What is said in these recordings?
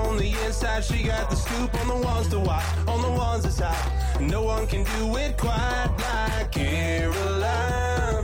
on the inside. She got the scoop on the ones to watch, on the ones that's hot. No one can do it quite like Caroline.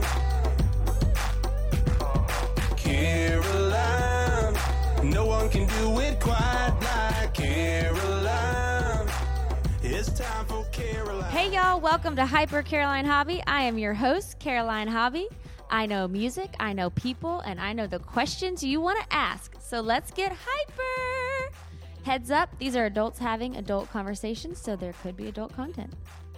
Caroline. No one can do it quite like Caroline. It's time for Caroline. Hey y'all, welcome to Hyper Caroline Hobby. I am your host, Caroline Hobby. I know music, I know people, and I know the questions you want to ask. So let's get hyper! Heads up, these are adults having adult conversations, so there could be adult content.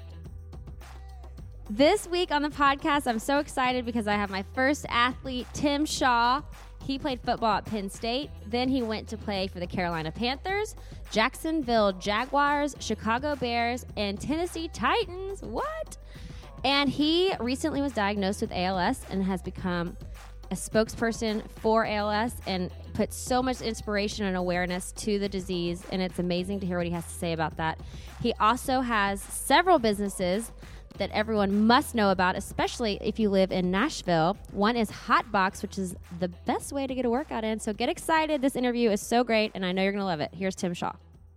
This week on the podcast, I'm so excited because I have my first athlete, Tim Shaw. He played football at Penn State. Then he went to play for the Carolina Panthers, Jacksonville Jaguars, Chicago Bears, and Tennessee Titans. What? And he recently was diagnosed with ALS and has become a spokesperson for ALS and put so much inspiration and awareness to the disease. And it's amazing to hear what he has to say about that. He also has several businesses that everyone must know about, especially if you live in Nashville. One is Hotbox, which is the best way to get a workout in. So get excited. This interview is so great, and I know you're going to love it. Here's Tim Shaw.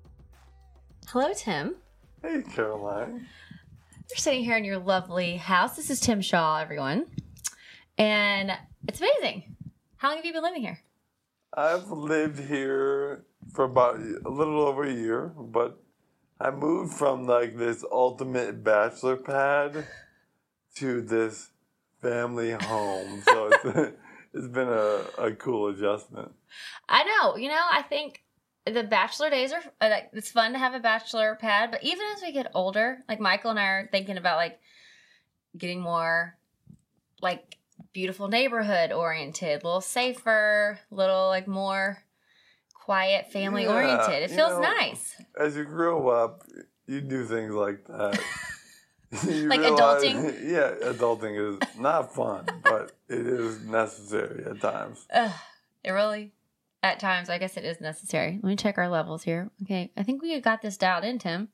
Hello, Tim. Hey, Caroline. You're sitting here in your lovely house. This is Tim Shaw, everyone. And it's amazing. How long have you been living here? I've lived here for about a little over a year, but I moved from like this ultimate bachelor pad to this family home. So it's been a cool adjustment. I know. You know, I think the bachelor days are, like, it's fun to have a bachelor pad, but even as we get older, like Michael and I are thinking about like getting more like beautiful neighborhood oriented, a little safer, little like more quiet family oriented. It feels nice. As you grow up, you do things like that. Like adulting? Yeah, adulting is not fun, but it is necessary at times. It really... At times, I guess it is necessary. Let me check our levels here. Okay, I think we got this dialed in, Tim.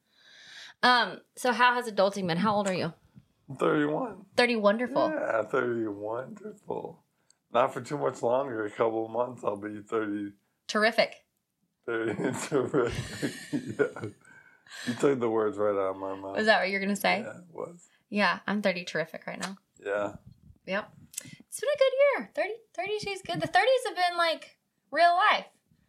So how has adulting been? How old are you? 31. 30, wonderful. Yeah, 30, wonderful. Not for too much longer. A couple of months, I'll be 30. Terrific. 30, terrific. Yeah. You took the words right out of my mouth. Was that what you were going to say? Yeah, it was. Yeah, I'm 30 terrific right now. Yeah. Yep. It's been a good year. 30 is good. The 30s have been like real life.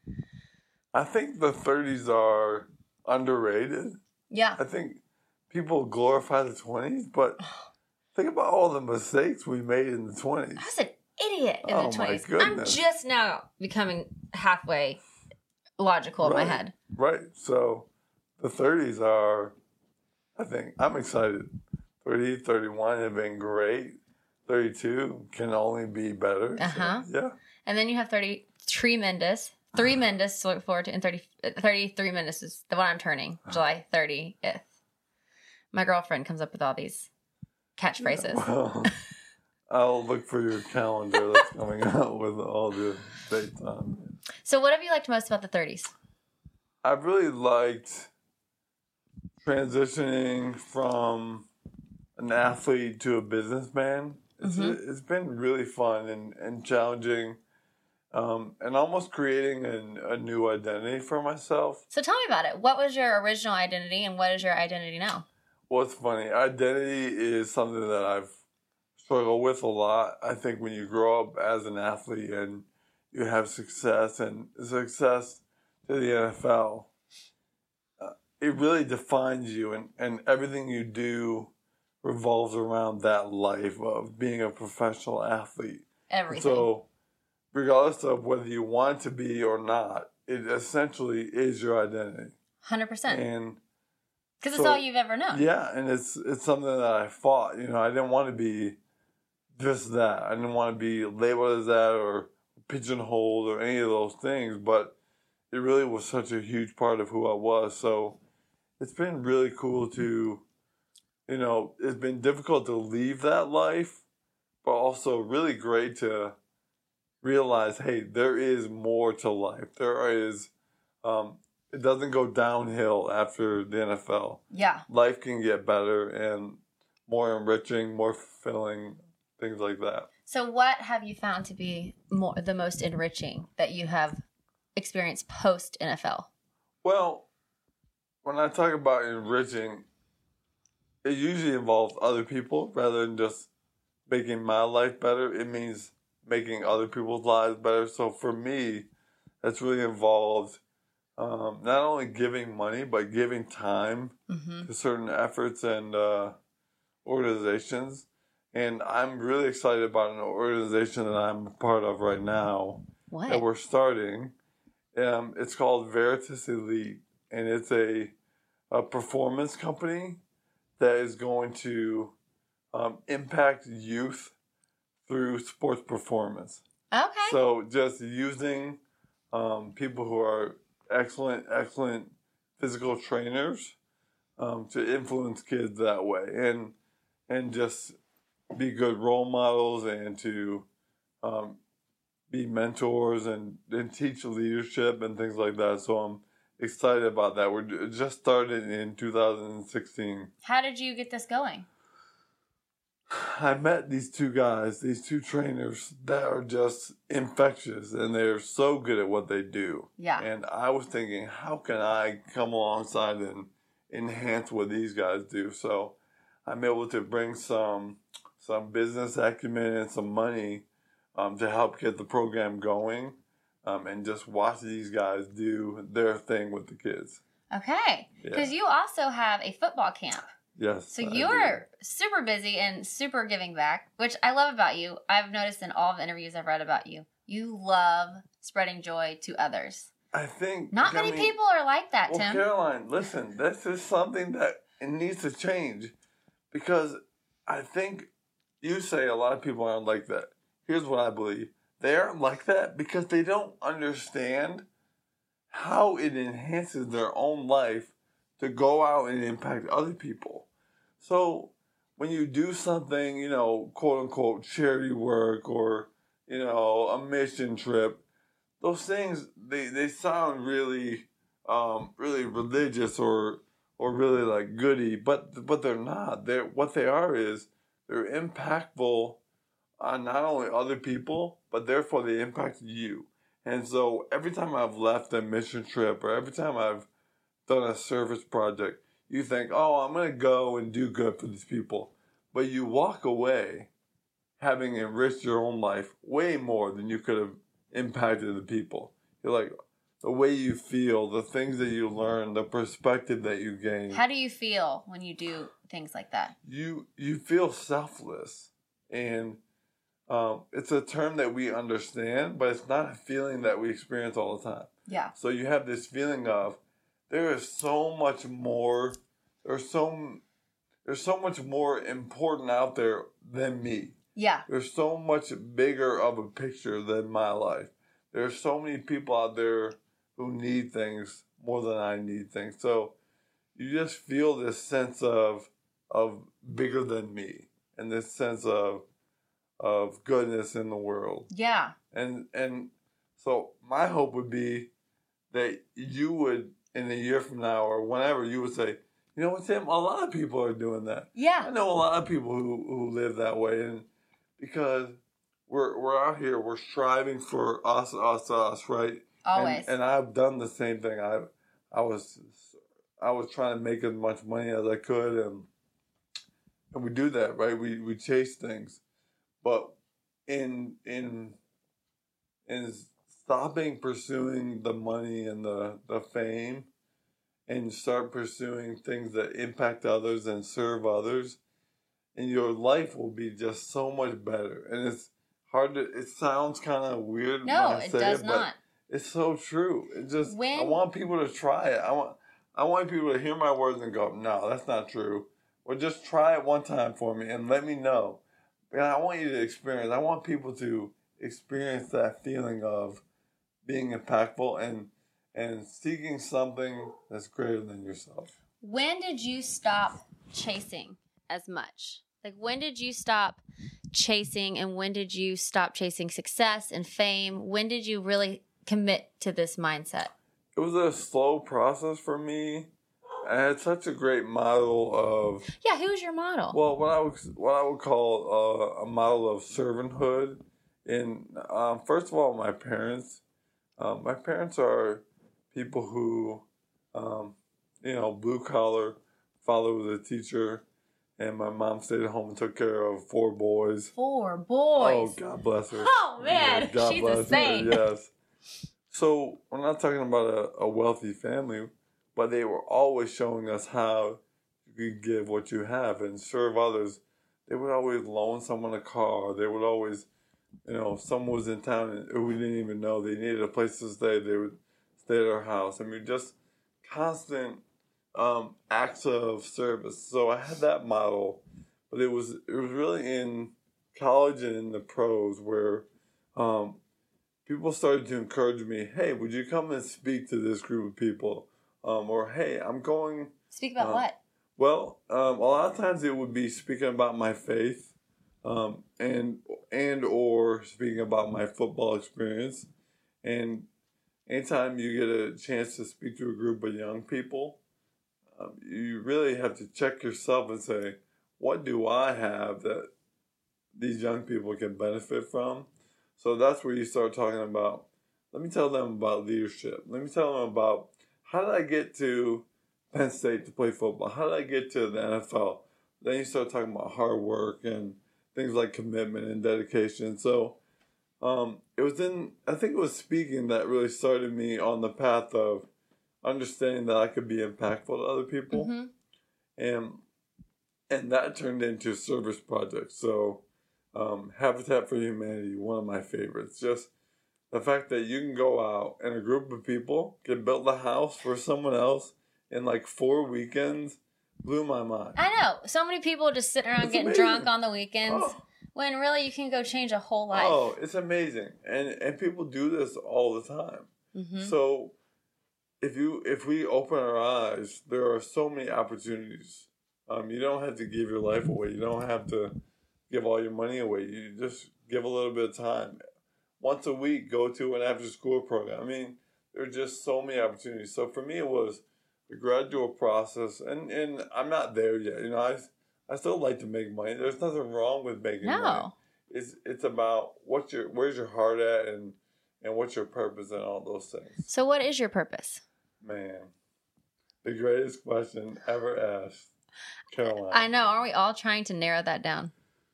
I think the 30s are underrated. Yeah. I think people glorify the 20s, but think about all the mistakes we made in the 20s. I was an idiot in the 20s. My goodness. I'm just now becoming halfway logical in my head. Right. So the 30s are, I think, I'm excited. 30, 31 have been great. 32 can only be better. Uh-huh. So, yeah. And then you have 30 tremendous. 3 Mendus to look forward to, and 33 Mendus is the one I'm turning, July 30th. My girlfriend comes up with all these catchphrases. Yeah, well, I'll look for your calendar that's coming out with all the dates on it. So what have you liked most about the 30s? I've really liked transitioning from an athlete to a businessman. It's been really fun and challenging. And almost creating a new identity for myself. So tell me about it. What was your original identity and what is your identity now? Well, it's funny. Identity is something that I've struggled with a lot. I think when you grow up as an athlete and you have success and success to the NFL, it really defines you and everything you do revolves around that life of being a professional athlete. Everything. So regardless of whether you want to be or not, it essentially is your identity. 100%. And because it's all you've ever known. Yeah, and it's something that I fought. You know, I didn't want to be just that. I didn't want to be labeled as that or pigeonholed or any of those things, but it really was such a huge part of who I was. So it's been really cool to, you know, it's been difficult to leave that life, but also really great to realize, hey, there is more to life. There is, it doesn't go downhill after the NFL. Yeah. Life can get better and more enriching, more fulfilling, things like that. So what have you found to be the most enriching that you have experienced post NFL? Well, when I talk about enriching, it usually involves other people rather than just making my life better. It means making other people's lives better. So for me, that's really involved not only giving money, but giving time to certain efforts and organizations. And I'm really excited about an organization that I'm a part of right now What? that we're starting. It's called Veritas Elite, and it's a performance company that is going to impact youth through sports performance. Okay. So just using people who are excellent physical trainers to influence kids that way, and just be good role models and to be mentors and teach leadership and things like that. So I'm excited about that. We're just started in 2016. How did you get this going? I met these two guys, these two trainers that are just infectious, and they're so good at what they do. Yeah. And I was thinking, how can I come alongside and enhance what these guys do? So I'm able to bring some business acumen and some money to help get the program going, and just watch these guys do their thing with the kids. Okay. Because you also have a football camp. Yes. So you're super busy and super giving back, which I love about you. I've noticed in all the interviews I've read about you, you love spreading joy to others. I think not many people are like that, well, Tim. Caroline, listen, this is something that it needs to change, because I think you say a lot of people aren't like that. Here's what I believe. They aren't like that because they don't understand how it enhances their own life to go out and impact other people. So when you do something, you know, quote unquote charity work or, you know, a mission trip, those things, they sound really really religious or really like goody, but they're not. What they are is they're impactful on not only other people, but therefore they impact you. And so every time I've left a mission trip or every time I've done a service project, you think, oh, I'm going to go and do good for these people. But you walk away having enriched your own life way more than you could have impacted the people. You're like, the way you feel, the things that you learn, the perspective that you gain. How do you feel when you do things like that? You feel selfless. And it's a term that we understand, but it's not a feeling that we experience all the time. Yeah. So you have this feeling of, there is so much more, there's so much more important out there than me. Yeah. There's so much bigger of a picture than my life. There's so many people out there who need things more than I need things. So you just feel this sense of bigger than me and this sense of goodness in the world. Yeah. And so my hope would be that you would, in a year from now or whenever, you would say, you know what, Tim, a lot of people are doing that. Yeah. I know a lot of people who live that way, and because we're out here, we're striving for us, right? Always. And I've done the same thing. I was trying to make as much money as I could, and we do that, right? We chase things, but in stopping pursuing the money and the fame, and start pursuing things that impact others and serve others, and your life will be just so much better. And it's hard to, it sounds kind of weird when I say does not. But it's so true. It just, I want people to try it. I want people to hear my words and go, no, that's not true. Or just try it one time for me and let me know. And I want you to experience, I want people to experience that feeling of being impactful and seeking something that's greater than yourself. When did you stop chasing as much? Like, when did you stop chasing, and when did you stop chasing success and fame? When did you really commit to this mindset? It was a slow process for me. I had such a great model of... Yeah, who was your model? Well, what I would call a model of servanthood. And first of all, my parents. My parents are people who blue collar. Father was a teacher, and my mom stayed at home and took care of 4 boys. 4 boys. Oh, God bless her. Oh, man. Yeah, God She's bless a saint. her, yes. So we're not talking about a wealthy family, but they were always showing us how you could give what you have and serve others. They would always loan someone a car. They would always, if someone was in town and we didn't even know they needed a place to stay, they would stay at our house. I mean, just constant acts of service. So I had that model, but it was really in college and in the pros where people started to encourage me, hey, would you come and speak to this group of people? Or, hey, I'm going... Speak about what? Well, a lot of times it would be speaking about my faith and or speaking about my football experience. And anytime you get a chance to speak to a group of young people, you really have to check yourself and say, what do I have that these young people can benefit from? So that's where you start talking about, let me tell them about leadership. Let me tell them about, how did I get to Penn State to play football? How did I get to the NFL? Then you start talking about hard work and things like commitment and dedication. So I think it was speaking that really started me on the path of understanding that I could be impactful to other people. Mm-hmm. And that turned into service projects. So Habitat for Humanity, one of my favorites. Just the fact that you can go out and a group of people can build a house for someone else in like 4 weekends blew my mind. I know. So many people just sit around getting drunk on the weekends when really you can go change a whole life. Oh, it's amazing. And people do this all the time. Mm-hmm. So if we open our eyes, there are so many opportunities. You don't have to give your life away. You don't have to give all your money away. You just give a little bit of time. Once a week, go to an after-school program. I mean, there are just so many opportunities. So for me, it was the gradual process, and I'm not there yet. I still like to make money. There's nothing wrong with making money. It's about where's your heart at, and what's your purpose and all those things. So what is your purpose? Man, the greatest question ever asked, Caroline. I know. Aren't we all trying to narrow that down?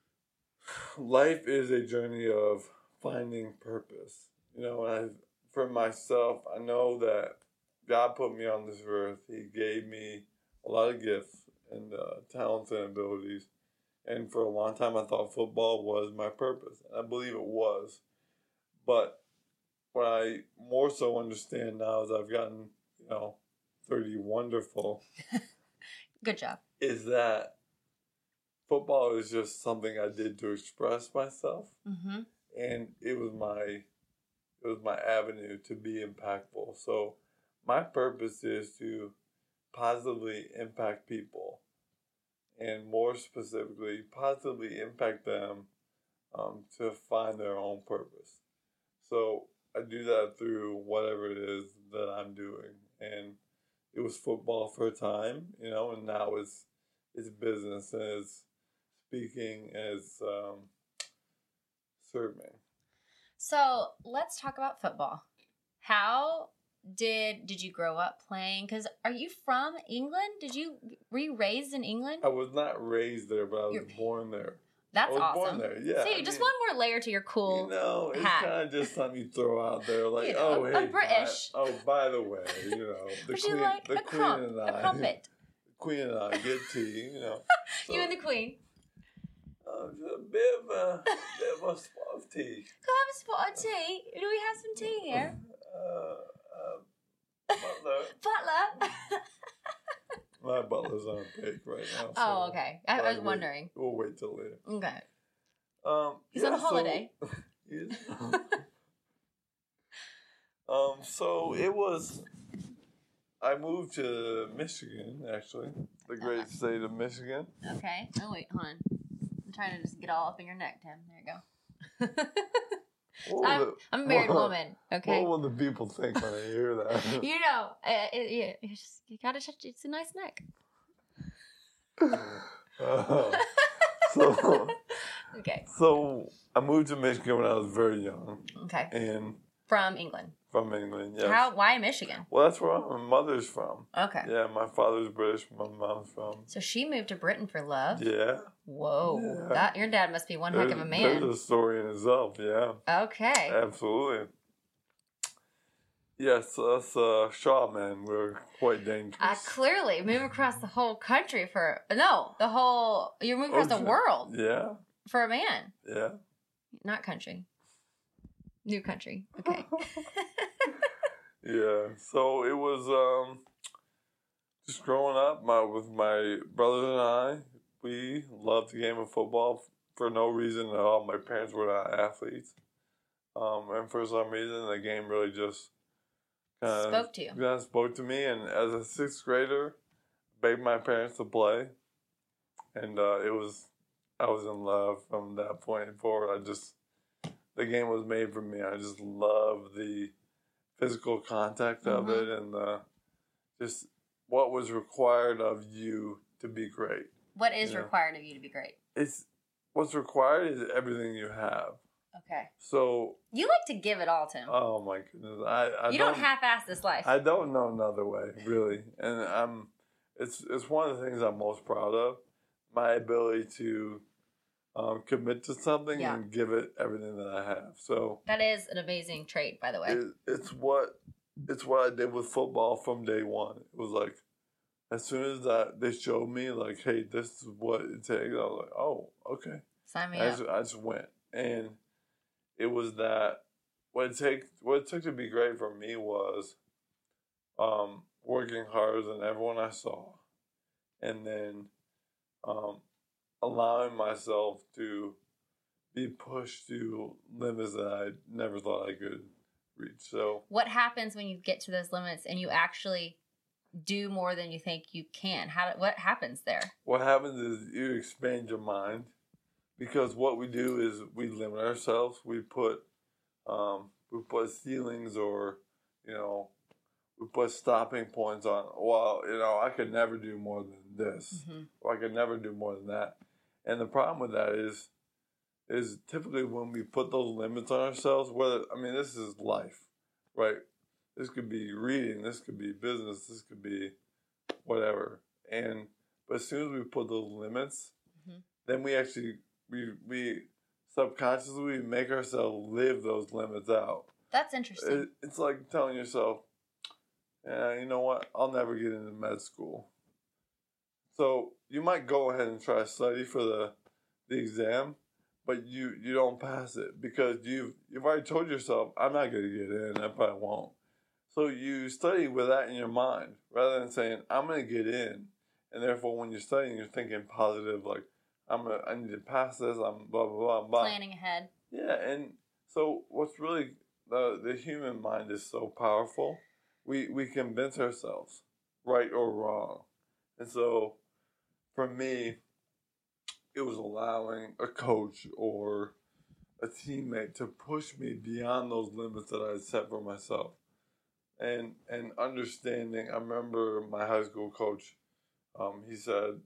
Life is a journey of finding purpose. For myself, I know that God put me on this earth. He gave me a lot of gifts and talents and abilities. And for a long time, I thought football was my purpose. And I believe it was. But what I more so understand now as I've gotten, 30 wonderful. Good job. Is that football is just something I did to express myself. Mm-hmm. And it was my avenue to be impactful. So my purpose is to positively impact people, and more specifically, positively impact them to find their own purpose. So I do that through whatever it is that I'm doing. And it was football for a time, and now it's business, and it's speaking, and it's serving. So let's talk about football. How did you grow up playing? Because are you from England? Were you raised in England? I was not raised there, but I was born there. That's awesome. I was born there, yeah. See, just one more layer to your cool it's hat. kind of just something you throw out there, like, hey, I'm British. By the way, the queen, the queen and I, a crumpet. The queen and I get tea, So, you and the queen. Just a bit of a spot of tea. Can I have a spot of tea? Do we have some tea here? Butler. My butler's on a break right now. Oh, okay. I was wondering. We'll wait till later. Okay. He's on a holiday. So it was. I moved to Michigan, actually, the great state of Michigan. Okay. Oh wait, hold on. I'm trying to just get all up in your neck, Tim. There you go. I'm a married woman. Okay. What will the people think when they hear that? You gotta touch. It's a nice neck. So okay. So I moved to Michigan when I was very young. Okay. And From England. From England, yes. Why Michigan? Well, that's where my mother's from. Okay. Yeah, my father's British, my mom's from. So she moved to Britain for love? Yeah. Whoa. Yeah. Your dad must be one heck of a man. There's a story in itself, yeah. Okay. Absolutely. Yes, us Shaw men, we're quite dangerous. Clearly, move across the whole country you're moving across the world. Yeah. For a man. Yeah. Not country. New country. Okay. Yeah. So it was just growing up with my brother and I, we loved the game of football for no reason at all. My parents were not athletes. And for some reason the game really just spoke to you. Yeah, spoke to me, and as a 6th grader, begged my parents to play. And I was in love from that point forward. The game was made for me. I just love the physical contact of it, and just what was required of you to be great. What is required of you to be great? What's required is everything you have. Okay. So you like to give it all, Tim. Oh my goodness! You don't half-ass this life. I don't know another way, really, and it's one of the things I'm most proud of. My ability to commit to something and give it everything that I have. So that is an amazing trait, by the way. It's what I did with football from day one. It was like, as soon as they showed me, like, hey, this is what it takes, I was like, oh, okay. Sign me up. I just went. And it was that what it took to be great for me was working harder than everyone I saw, and then allowing myself to be pushed to limits that I never thought I could reach. So what happens when you get to those limits and you actually do more than you think you can? What happens there? What happens is you expand your mind, because what we do is we limit ourselves. We put ceilings, or we put stopping points on. Well, I could never do more than this, or I could never do more than that. And the problem with that is typically when we put those limits on ourselves, this is life, right? This could be reading, this could be business, this could be whatever. But as soon as we put those limits, then we actually, we subconsciously make ourselves live those limits out. That's interesting. It's like telling yourself, yeah, you know what, I'll never get into med school. So you might go ahead and try to study for the exam, but you don't pass it because you've already told yourself, I'm not going to get in, I probably won't. So you study with that in your mind rather than saying, I'm going to get in. And therefore, when you're studying, you're thinking positive, like, I need to pass this, I'm blah, blah, blah, blah. Planning ahead. Yeah, and so what's really, the human mind is so powerful. We convince ourselves, right or wrong. And so, for me, it was allowing a coach or a teammate to push me beyond those limits that I had set for myself. And understanding, I remember my high school coach, he said,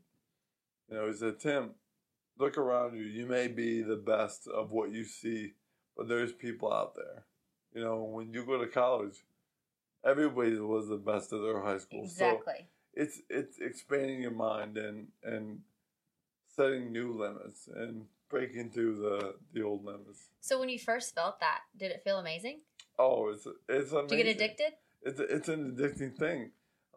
Tim, look around you. You may be the best of what you see, but there's people out there. When you go to college, everybody was the best of their high school. Exactly. So it's expanding your mind and setting new limits and breaking through the old limits. So when you first felt that, did it feel amazing? Oh, it's amazing. Did you get addicted? It's an addicting thing.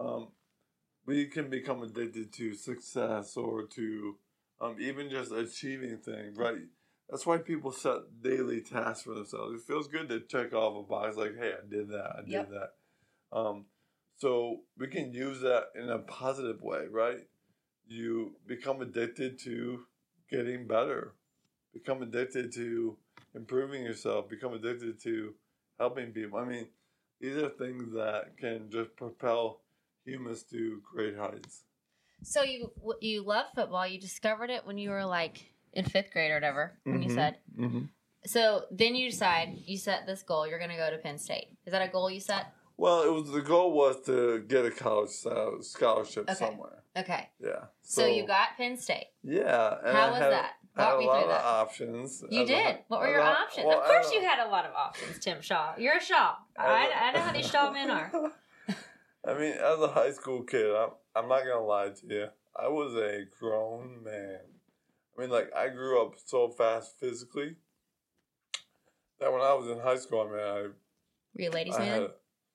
We can become addicted to success or to even just achieving things, right? That's why people set daily tasks for themselves. It feels good to check off a box like, hey, I did that, I did that. So we can use that in a positive way, right? You become addicted to getting better, become addicted to improving yourself, become addicted to helping people. These are things that can just propel humans to great heights. So you love football. You discovered it when you were like in 5th grade or whatever, when you said. Mm-hmm. So then you set this goal. You're going to go to Penn State. Is that a goal you set? Well, the goal was to get a college scholarship somewhere. Okay. Yeah. So you got Penn State. Yeah. How was that? I had Walk a me lot through of that. options. You did. What were your options? Well, of course, you had a lot of options, Tim Shaw. You're a Shaw. I know how these Shaw men are. I mean, as a high school kid, I'm not gonna lie to you. I was a grown man. I mean, like, I grew up so fast physically that when I was in high school, I mean, Were you a ladies' I man? had.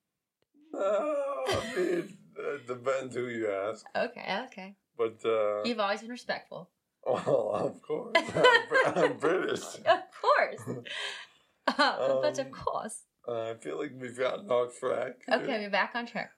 I mean, it depends who you ask. Okay. But You've always been respectful. well, of course, I'm British. Of course. But of course. I feel like we've gotten off track. Okay, we're back on track.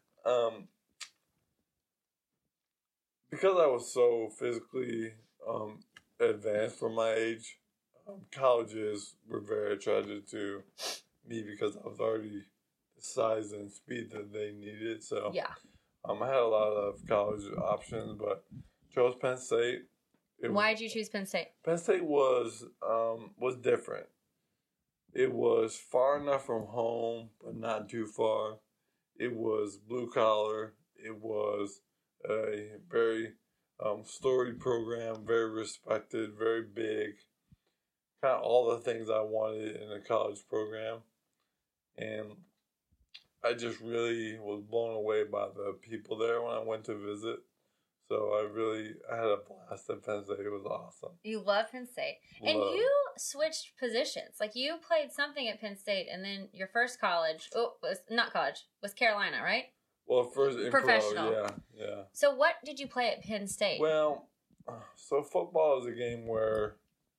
Because I was so physically advanced for my age, colleges were very attracted to me because I was already the size and speed that they needed. So Yeah. I had a lot of college options, but chose Penn State. Why did you choose Penn State? Penn State was different. It was far enough from home, but not too far. It was blue collar. It was a very storied program, very respected, very big. Kind of all the things I wanted in a college program. And I just really was blown away by the people there when I went to visit. So I had a blast at Penn State. It was awesome. You love Penn State. And you switched positions. Like, you played something at Penn State, and then your first college, was Carolina, right? Well, first in Professional. Pro, yeah. So what did you play at Penn State? Well, so football is a game where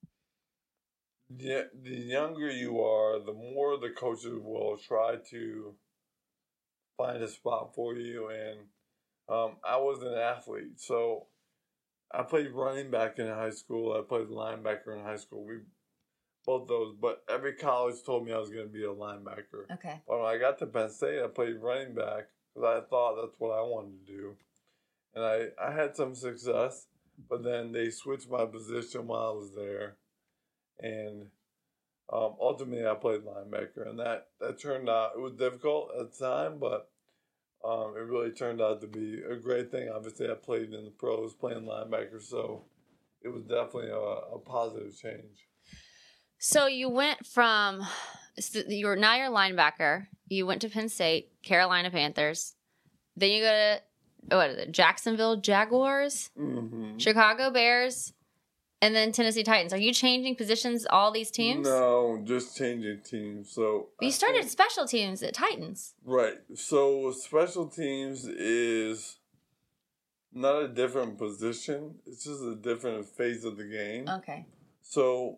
the younger you are, the more the coaches will try to find a spot for you. And I was an athlete, so I played running back in high school. I played linebacker in high school. Both those, but every college told me I was going to be a linebacker. Okay. But when I got to Penn State, I played running back because I thought that's what I wanted to do. And I had some success, but then they switched my position while I was there. And ultimately, I played linebacker. And that turned out, it was difficult at the time, but it really turned out to be a great thing. Obviously, I played in the pros playing linebacker, so it was definitely a positive change. So you went from, you're linebacker. You went to Penn State, Carolina Panthers. Then you go to, Jacksonville Jaguars, Chicago Bears, and then Tennessee Titans. Are you changing positions all these teams? No, just changing teams. So But you started special teams at Titans. Right. So special teams is not a different position. It's just a different phase of the game. Okay. So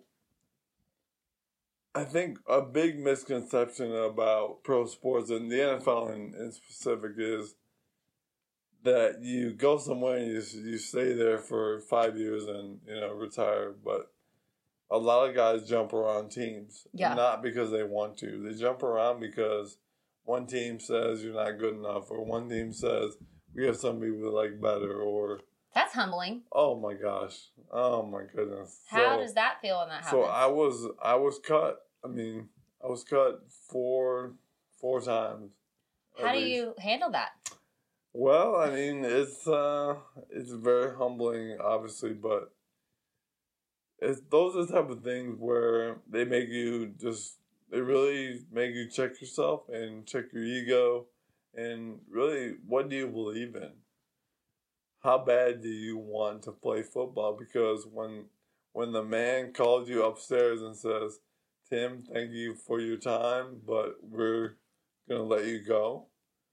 I think a big misconception about pro sports and the NFL in specific is that you go somewhere and you stay there for 5 years and retire. But a lot of guys jump around teams, not because they want to. They jump around because one team says you're not good enough, or one team says we have somebody we like better, or that's humbling. Oh my gosh! Oh my goodness! How does that feel when that happens? So I was cut. I mean, I was cut four times. How do you handle that? Well, I mean, it's very humbling, obviously, but those are the type of things where they really make you check yourself and check your ego, and really, what do you believe in? How bad do you want to play football? Because when the man calls you upstairs and says, "Tim, thank you for your time, but we're gonna let you go,"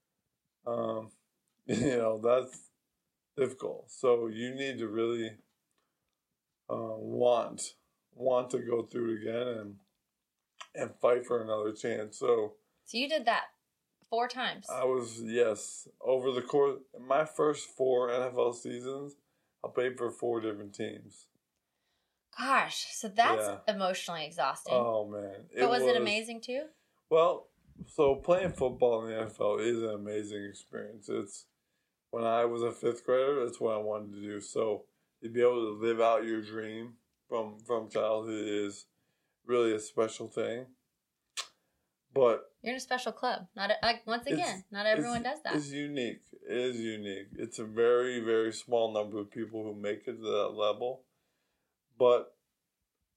that's difficult. So you need to really want to go through it again and fight for another chance. So you did that 4 times. I was, yes, over the course my first 4 NFL seasons, I played for 4 different teams. Gosh, so that's emotionally exhausting. Oh man, but was it amazing too? Well, so playing football in the NFL is an amazing experience. It's when I was a 5th grader, that's what I wanted to do. So to be able to live out your dream from childhood is really a special thing. But you're in a special club. Not everyone does that. It's unique. It is unique. It's a very, very small number of people who make it to that level. But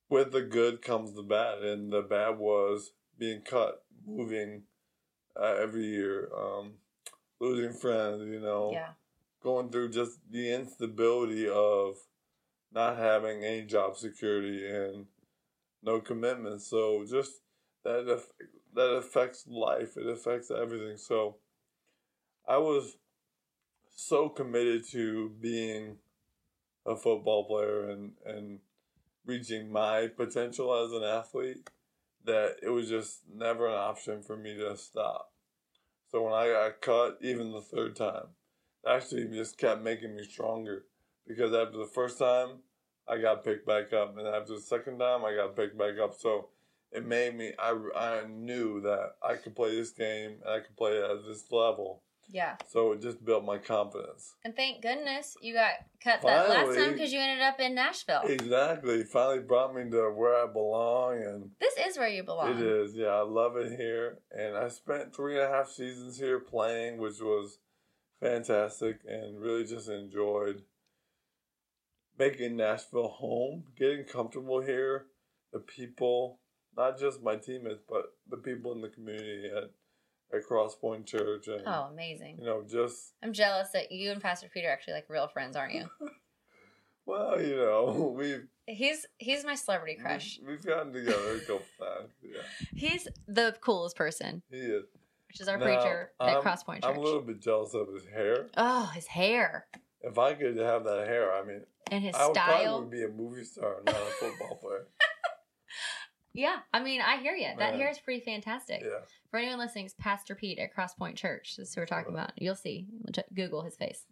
with the good comes the bad, and the bad was being cut, moving every year, losing friends, Yeah. going through just the instability of not having any job security and no commitment. So just that affects life. It affects everything. So I was so committed to being a football player and reaching my potential as an athlete that it was just never an option for me to stop. So when I got cut, even the third time, it actually just kept making me stronger, because after the first time, I got picked back up, and after the second time, I got picked back up. So it made me, I knew that I could play this game, and I could play it at this level. Yeah. So it just built my confidence. And thank goodness you got cut that last Finally. time, because you ended up in Nashville. Exactly. Finally brought me to where I belong, and This is where you belong. it is. Yeah, I love it here. And I spent 3.5 seasons here playing, which was fantastic, and really just enjoyed making Nashville home, getting comfortable here, the people, not just my teammates, but the people in the community at Cross Point Church. And, Oh, amazing. just, I'm jealous that you and Pastor Peter are actually like real friends, aren't you? well, He's my celebrity crush. We've gotten together a couple times. Yeah, He's the coolest person, he is. which is our Now, preacher at Cross Point Church. I'm a little bit jealous of his hair. Oh, his hair If I could have that hair, I mean, and his I would style. probably be a movie star, not a football player. Yeah, I mean, I hear you. That Yeah. hair is pretty fantastic. Yeah. For anyone listening, it's Pastor Pete at Cross Point Church. This is who we're talking about. You'll see. Google his face.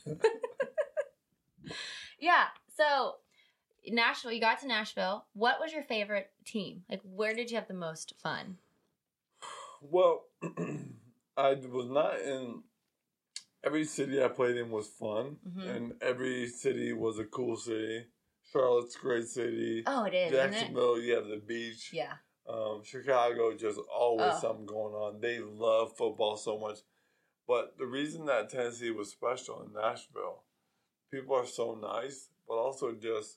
Yeah. So, Nashville. You got to Nashville. What was your favorite team? Like, where did you have the most fun? Well, I was not in. Every city I played in was fun, and every city was a cool city. Charlotte's a great city. Oh, it is, isn't it? Jacksonville, you have the beach. Yeah. Chicago, just always Oh. something going on. They love football so much. But the reason that Tennessee was special in Nashville, people are so nice, but also just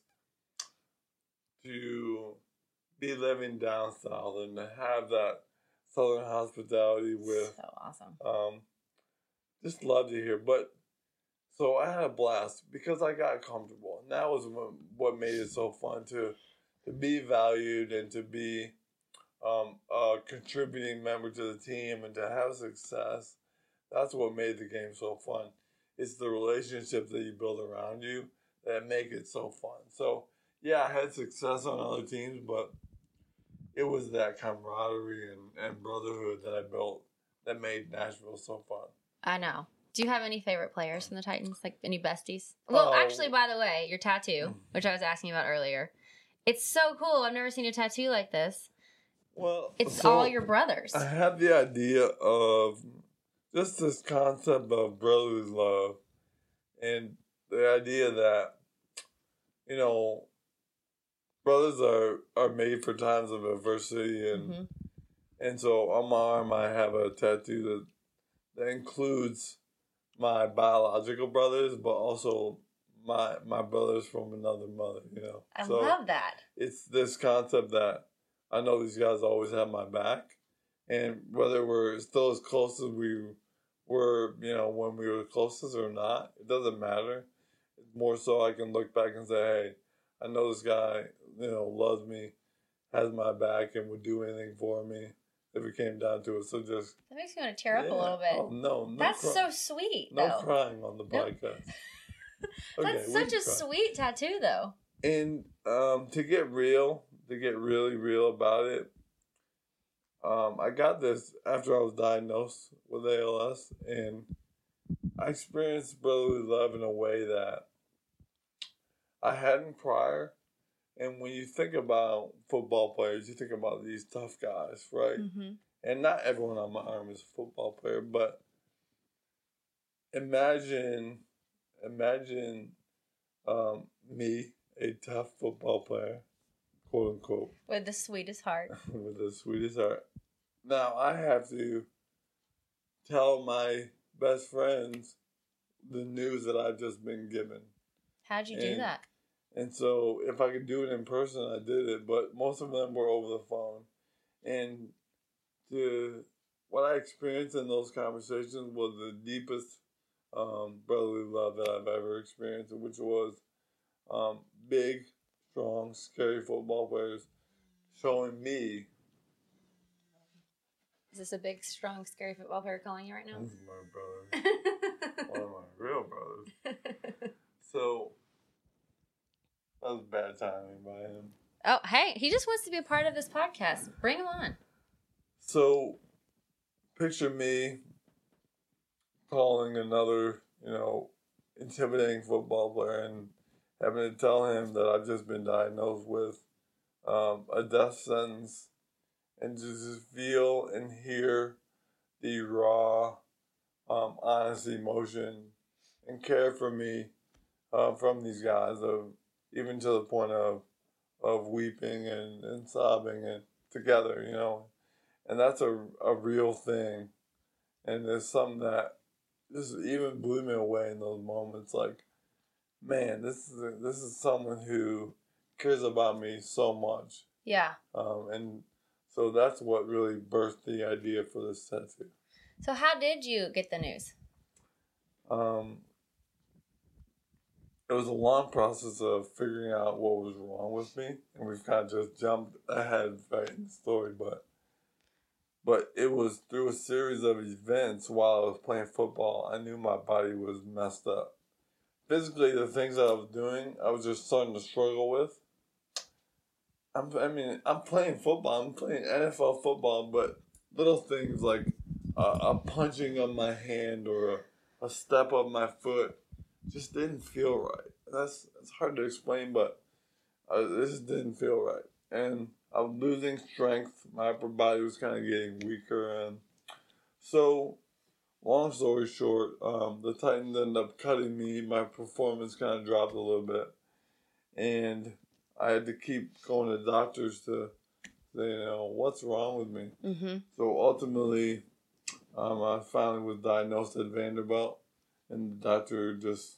to be living down south and to have that southern hospitality with, So awesome. just love to hear. But so I had a blast because I got comfortable, and that was what made it so fun to be valued and to be a contributing member to the team and to have success. That's what made the game so fun. It's the relationships that you build around you that make it so fun. So yeah, I had success on other teams, but it was that camaraderie and brotherhood that I built that made Nashville so fun. I know. Do you have any favorite players from the Titans? Like any besties? Well, actually, by the way, your tattoo, which I was asking about earlier, it's so cool. I've never seen a tattoo like this. Well, It's so all your brothers. I have the idea of just this concept of brotherly love and the idea that, brothers are made for times of adversity. And so on my arm, I have a tattoo that includes my biological brothers, but also my brothers from another mother, I So love that. it's this concept that I know these guys always have my back. And whether we're still as close as we were, when we were closest or not, it doesn't matter. It's more so I can look back and say, hey, I know this guy, loves me, has my back, and would do anything for me if it came down to it. So just... That makes me want to tear up a little bit. Oh, no That's so sweet, no though. crying on the podcast. That's such a sweet tattoo, though. And to get really real about it, I got this after I was diagnosed with ALS, and I experienced brotherly love in a way that I hadn't prior. And when you think about football players, you think about these tough guys, right? And not everyone on my arm is a football player, but imagine me, a tough football player, quote unquote, With the sweetest heart. with the sweetest heart. Now I have to tell my best friends the news that I've just been given. How'd you do And- that? And so if I could do it in person, I did it. But most of them were over the phone. And what I experienced in those conversations was the deepest brotherly love that I've ever experienced, which was big, strong, scary football players showing me. Is this a big, strong, scary football player calling you right now? This is my brother. One of my real brothers. So, that was bad timing by him. Oh, hey, he just wants to be a part of this podcast. Bring him on. So, picture me calling another, intimidating football player and having to tell him that I've just been diagnosed with a death sentence, and just feel and hear the raw, honest emotion and care for me from these guys, even to the point of weeping and sobbing and together, and that's a real thing, and it's something that just even blew me away in those moments. Like, man, this is someone who cares about me so much. Yeah. And so that's what really birthed the idea for this tattoo. So how did you get the news? It was a long process of figuring out what was wrong with me, and we've kind of just jumped ahead right in the story, but it was through a series of events while I was playing football. I knew my body was messed up. Physically, the things that I was doing, I was just starting to struggle with. I'm playing football. I'm playing NFL football, but little things like a punching of my hand or a step of my foot just didn't feel right. It's hard to explain, but this didn't feel right. And I was losing strength. My upper body was kind of getting weaker. And so, long story short, the Titans ended up cutting me. My performance kind of dropped a little bit. And I had to keep going to doctors to say, what's wrong with me? Mm-hmm. So ultimately, I finally was diagnosed at Vanderbilt, and the doctor just,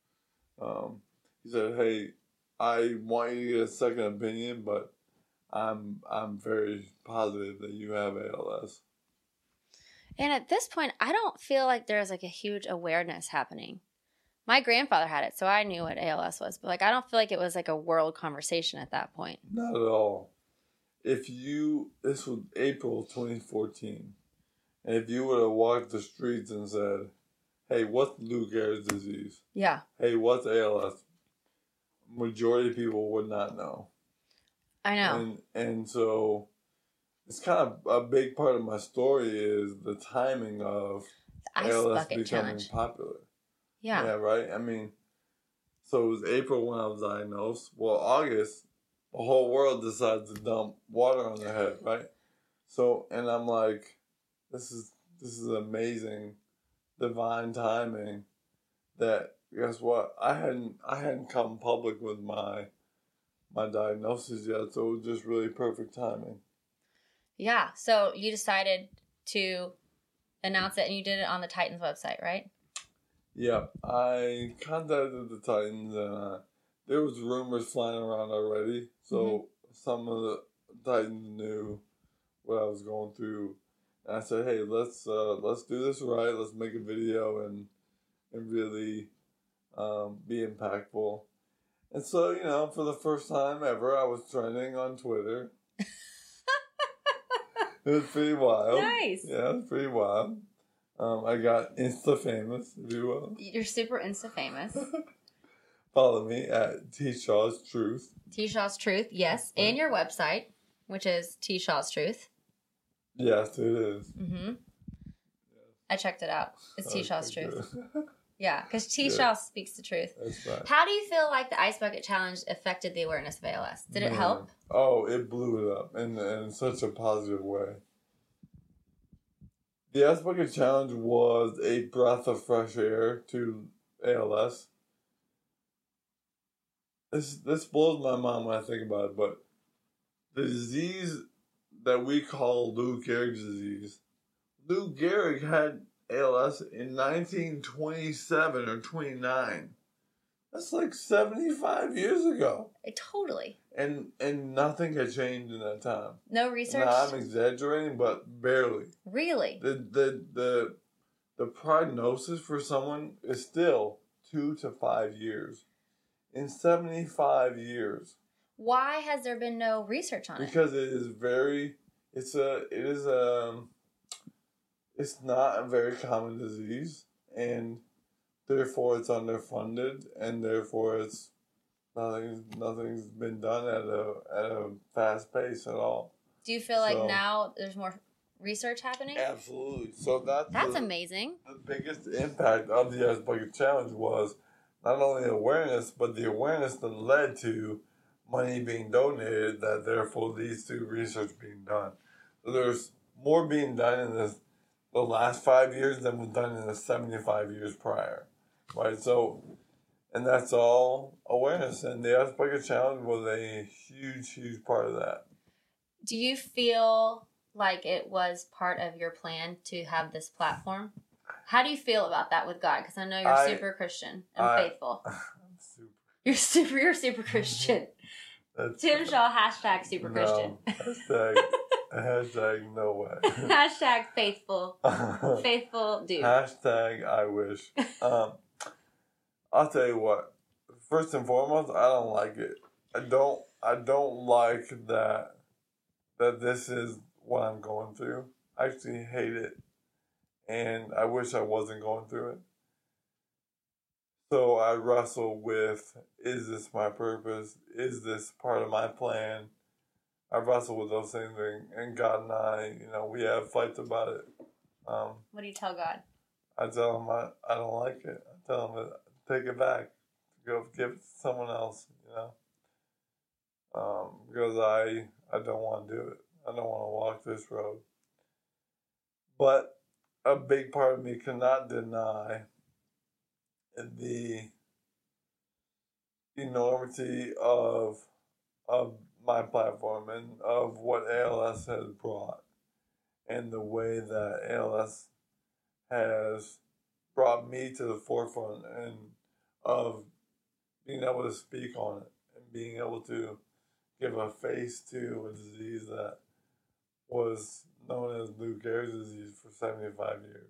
he said, hey, I want you to get a second opinion, but I'm very positive that you have ALS. And at this point, I don't feel like there's like a huge awareness happening. My grandfather had it, so I knew what ALS was. But I don't feel like it was like a world conversation at that point. Not at all. This was April 2014. And if you would have walked the streets and said, hey, what's Lou Gehrig's disease? Yeah. Hey, what's ALS? Majority of people would not know. I know. And so it's kind of a big part of my story is the timing of ALS becoming popular. Yeah. Yeah, right? So it was April when I was diagnosed. Well, August, the whole world decides to dump water on their head, right? So, and I'm like, this is amazing, divine timing that, guess what? I hadn't come public with my diagnosis yet, so it was just really perfect timing. Yeah, so you decided to announce it, and you did it on the Titans website, right? Yeah, I contacted the Titans, and there was rumors flying around already, so some of the Titans knew what I was going through. And I said, hey, let's do this right. Let's make a video and really be impactful. And so, for the first time ever, I was trending on Twitter. It was pretty wild. Nice. Yeah, it was pretty wild. I got Insta famous, if you will. You're super Insta famous. Follow me at T Shaw's Truth. T Shaw's Truth, yes. And your website, which is T Shaw's Truth. Yes, it is. Mm-hmm. I checked it out. It's T Shaw's Truth. Good. Yeah, because T Shaw speaks the truth. That's right. How do you feel like the Ice Bucket Challenge affected the awareness of ALS? Did it help? Oh, it blew it up in such a positive way. The Ice Bucket Challenge was a breath of fresh air to ALS. This blows my mind when I think about it, but the disease that we call Lou Gehrig's disease, Lou Gehrig had ALS in 1927 or 29. That's like 75 years ago. Totally. And nothing had changed in that time. No research? Now, I'm exaggerating, but barely. Really? The prognosis for someone is still 2 to 5 years. In 75 years. Why has there been no research on it? Because it's not a very common disease, and therefore it's underfunded, and therefore it's nothing's been done at a fast pace at all. Do you feel like now there's more research happening? Absolutely. So that's amazing. The biggest impact of the Ice Bucket Challenge was not only awareness, but the awareness that led to money being donated that therefore leads to research being done. So there's more being done in the last 5 years than was done in the 75 years prior. Right? So, and that's all awareness. And the Ice Bucket Challenge was a huge, huge part of that. Do you feel like it was part of your plan to have this platform? How do you feel about that with God? Because I know you're super Christian and faithful. You're super Christian. Tim Shaw, hashtag super Christian. Hashtag no way. Hashtag faithful. Faithful dude. Hashtag I wish. I'll tell you what. First and foremost, I don't like it. I don't like that this is what I'm going through. I actually hate it. And I wish I wasn't going through it. So I wrestle with, is this my purpose? Is this part of my plan? I wrestle with those things, and God and I, we have fights about it. What do you tell God? I tell him I don't like it. I tell him take it back, go give it to someone else. Because I don't want to do it. I don't want to walk this road. But a big part of me cannot deny the enormity of my platform and of what ALS has brought, and the way that ALS has brought me to the forefront and of being able to speak on it and being able to give a face to a disease that was known as Lou Gehrig's disease for 75 years.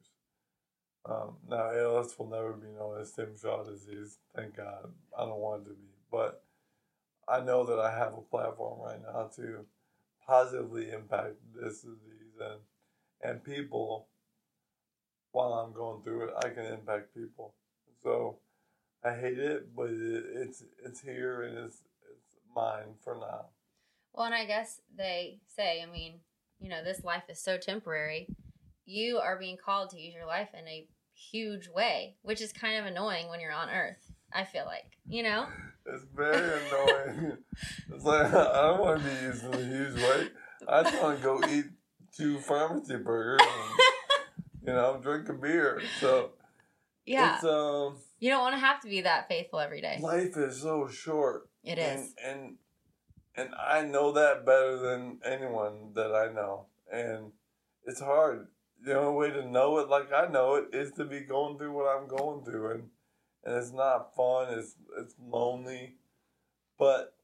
Now, ALS will never be known as Tim Shaw disease, thank God. I don't want it to be. But I know that I have a platform right now to positively impact this disease and people. While I'm going through it, I can impact people. So I hate it, but it's here and it's mine for now. Well, and I guess they say, this life is so temporary. You are being called to use your life in a huge way, which is kind of annoying when you're on Earth, I feel like, It's very annoying. It's like, I don't want to be used in a huge way. I just want to go eat 2 pharmacy burgers and, drink a beer. So, yeah. It's, you don't want to have to be that faithful every day. Life is so short. It is. And I know that better than anyone that I know. And it's hard. The only way to know it like I know it is to be going through what I'm going through. And it's not fun. It's lonely. But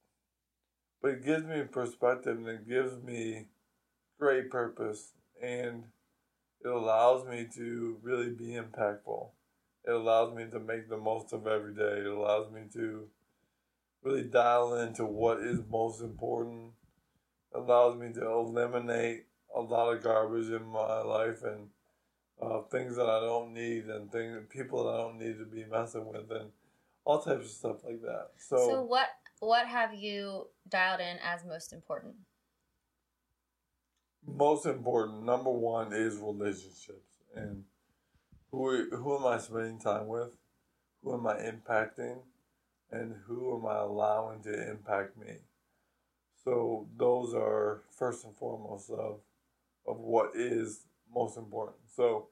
it gives me perspective, and it gives me great purpose. And it allows me to really be impactful. It allows me to make the most of every day. It allows me to really dial into what is most important. It allows me to eliminate a lot of garbage in my life and things that I don't need and people that I don't need to be messing with and all types of stuff like that. So what have you dialed in as most important? Most important, number one, is relationships. And who am I spending time with? Who am I impacting? And who am I allowing to impact me? So those are first and foremost of what is most important. So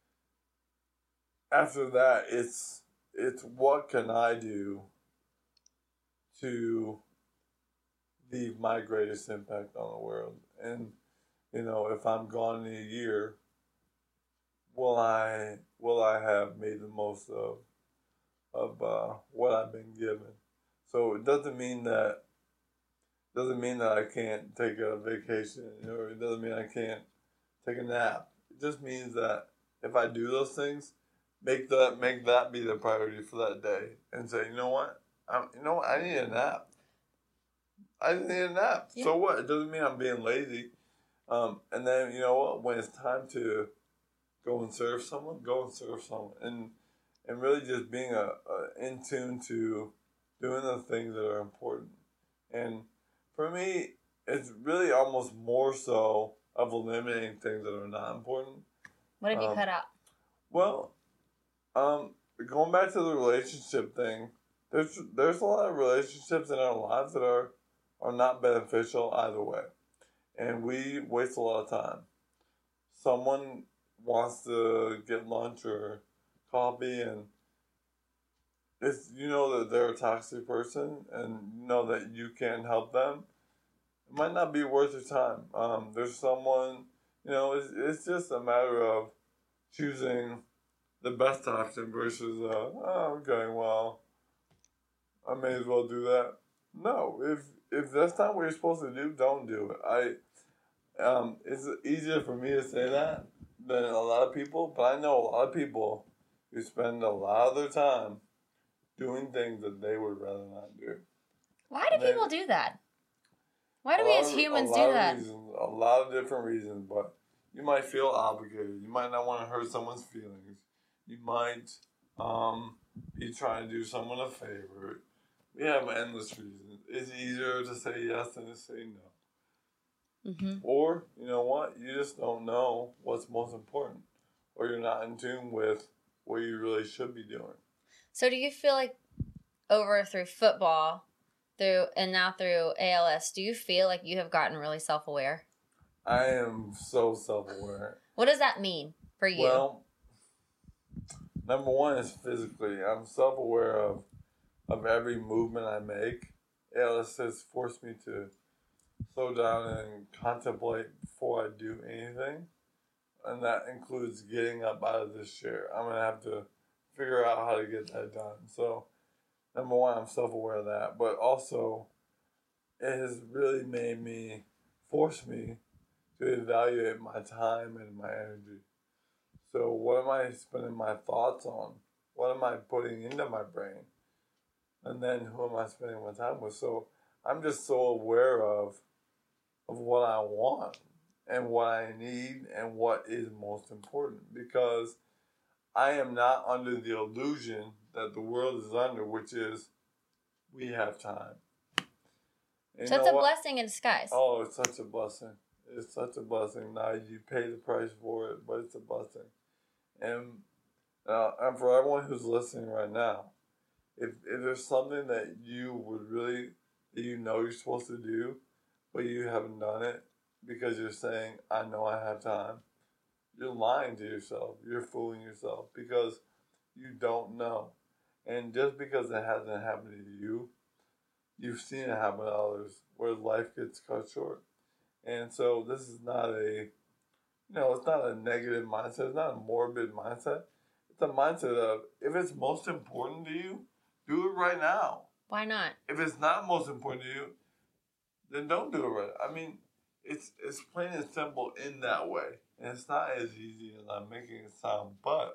after that, it's what can I do to leave my greatest impact on the world? And if I'm gone in a year, will I have made the most of what I've been given. So it doesn't mean that I can't take a vacation, or it doesn't mean I can't take a nap. It just means that if I do those things, make that be the priority for that day, and say, you know what, I need a nap. I just need a nap. Yeah. So what? It doesn't mean I'm being lazy. And then, you know what? When it's time to go and serve someone, and really just being in tune to doing the things that are important. And for me, it's really almost more so of eliminating things that are not important. What have you cut out? Well, going back to the relationship thing, there's a lot of relationships in our lives that are not beneficial either way. And we waste a lot of time. Someone wants to get lunch or coffee, and you know that they're a toxic person, and you know that you can't help them. It might not be worth your time. There's someone, it's just a matter of choosing the best option versus, okay, well, I may as well do that. No, if that's not what you're supposed to do, don't do it. It's easier for me to say that than a lot of people, but I know a lot of people who spend a lot of their time doing things that they would rather not do. Why do people do that? Why do we as humans do that? A lot of different reasons, but you might feel obligated. You might not want to hurt someone's feelings. You might be trying to do someone a favor. We have endless reasons. It's easier to say yes than to say no. Mm-hmm. Or, you know what? You just don't know what's most important. Or you're not in tune with what you really should be doing. So do you feel like through football, and now through ALS, do you feel like you have gotten really self-aware? I am so self-aware. What does that mean for you? Well, number one is physically. I'm self-aware of every movement I make. ALS has forced me to slow down and contemplate before I do anything. And that includes getting up out of this chair. I'm going to have to figure out how to get that done. So, number one, I'm self-aware of that. But also, it has really forced me to evaluate my time and my energy. So what am I spending my thoughts on? What am I putting into my brain? And then who am I spending my time with? So I'm just so aware of what I want and what I need and what is most important, because I am not under the illusion that the world is under, which is we have time. And so it's a blessing in disguise. Oh, it's such a blessing. It's such a blessing. Now you pay the price for it, but it's a blessing. And for everyone who's listening right now, if there's something that you know you're supposed to do, but you haven't done it because you're saying, I know I have time, you're lying to yourself. You're fooling yourself because you don't know. And just because it hasn't happened to you, you've seen it happen to others where life gets cut short. And so this is not it's not a negative mindset. It's not a morbid mindset. It's a mindset of, if it's most important to you, do it right now. Why not? If it's not most important to you, then don't do it right. I mean, it's plain and simple in that way. And it's not as easy as I'm making it sound. But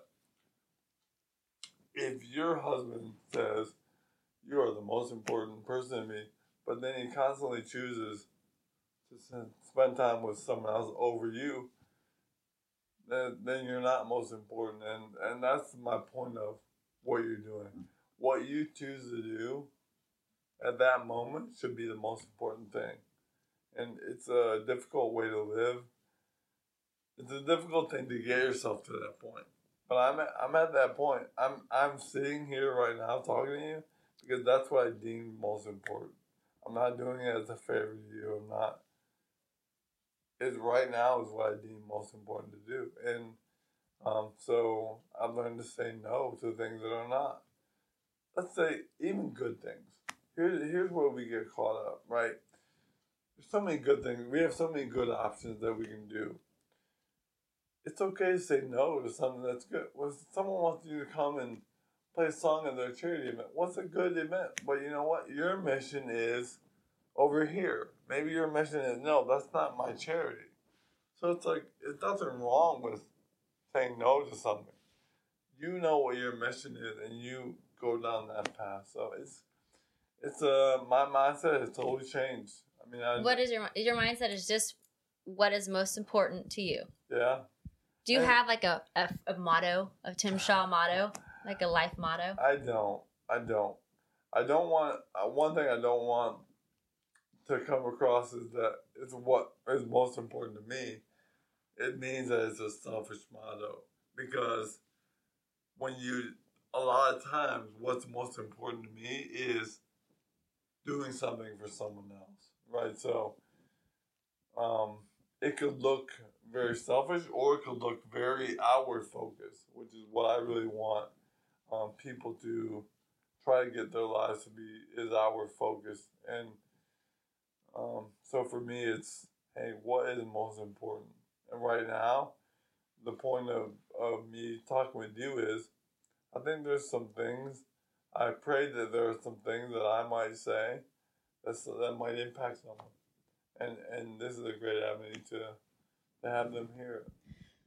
if your husband says, you are the most important person to me, but then he constantly chooses to spend time with someone else over you, then you're not most important. And that's my point of what you're doing. What you choose to do at that moment should be the most important thing. And it's a difficult way to live. It's a difficult thing to get yourself to that point. But I'm at that point. I'm sitting here right now talking to you because that's what I deem most important. I'm not doing it as a favor to you. I'm not. Right now is what I deem most important to do. And so I've learned to say no to things that are not. Let's say even good things. Here's where we get caught up, right? There's so many good things. We have so many good options that we can do. It's okay to say no to something that's good. When someone wants you to come and play a song at their charity event. What's a good event? But you know what? Your mission is over here. Maybe your mission is, no, that's not my charity. So it's like, it's nothing wrong with saying no to something. You know what your mission is, and you go down that path. So it's my mindset has totally changed. I mean, What is your mindset is just what is most important to you? Yeah. Do you have like a motto, a Tim Shaw motto, like a life motto? I don't want, one thing I don't want to come across is that it's what is most important to me. It means that it's a selfish motto, because a lot of times what's most important to me is doing something for someone else, right? So it could look very selfish, or it could look very outward focused, which is what I really want people to try to get their lives to be, is outward focused. And so for me, it's, hey, what is most important? And right now, the point of me talking with you is, I think there's some things, I pray that there are some things that I might say that might impact someone. And this is a great avenue to have them hear it.